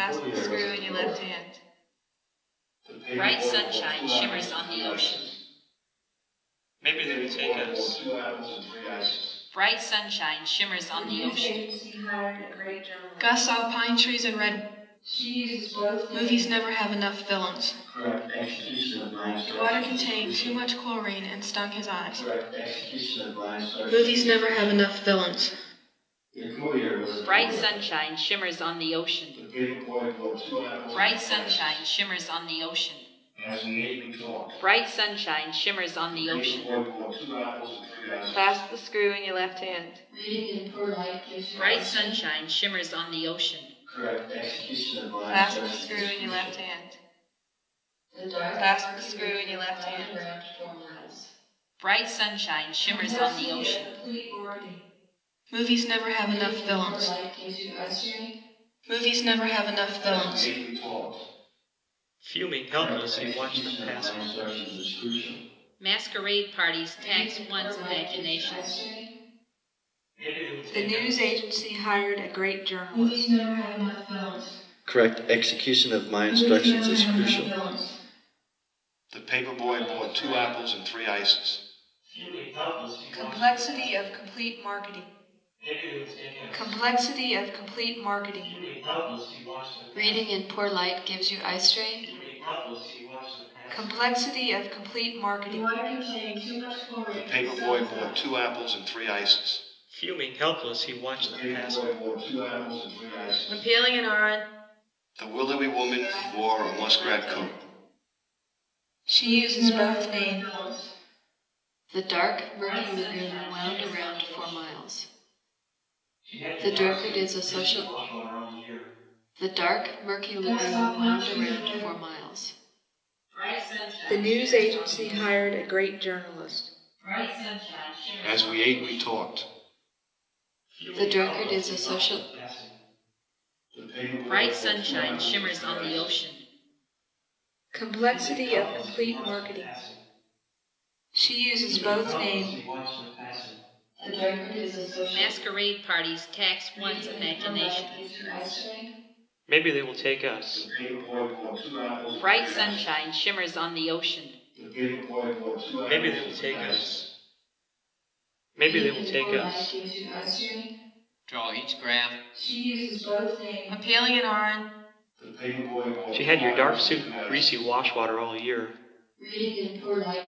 Clasp the screw in your left hand. Bright sunshine shimmers on the ocean. Maybe they will take us. Bright sunshine shimmers on the ocean. Gus saw pine trees and red. Movies never have enough villains. The water contained too much chlorine and stung his eyes. Movies never have enough villains. Bright sunshine shimmers on the ocean. Bright sunshine shimmers on the ocean. Bright sunshine shimmers on the ocean. Clasp the screw in your left hand. Bright sunshine shimmers on the ocean. Clasp the screw in your left hand. Clasp the screw in your left hand. Bright sunshine shimmers on the ocean. Movies never have enough villains. Movies never have enough villains. Fuming, helpless, he watched them passing. Masquerade parties tax one's imagination. The news agency hired a great journalist. Correct execution of my instructions is crucial. The paperboy bought 2 apples and 3 ices. Complexity of complete marketing. Complexity of complete marketing. Reading in poor light gives you eye strain. Complexity of complete marketing. The paperboy bought 2 apples and 3 ices. Fuming, helpless, he watched them passing. When peeling an orange, The willowy woman wore a muskrat coat. she uses both names. The dark, murky lagoon wound around for miles. The drunkard is a social. The dark, murky lagoon wound around for miles. The news agency hired a great journalist. As we ate, we talked. The drunkard is a social. Bright sunshine shimmers on the ocean. Complexity of complete marketing. She uses both names. The drunkard is a social. Masquerade parties tax one's imagination. Maybe they will take us. Bright sunshine shimmers on the ocean. Maybe they will take us. Maybe they will take us. Draw each graph. When peeling an orange, She had your dark suit and greasy wash water all year.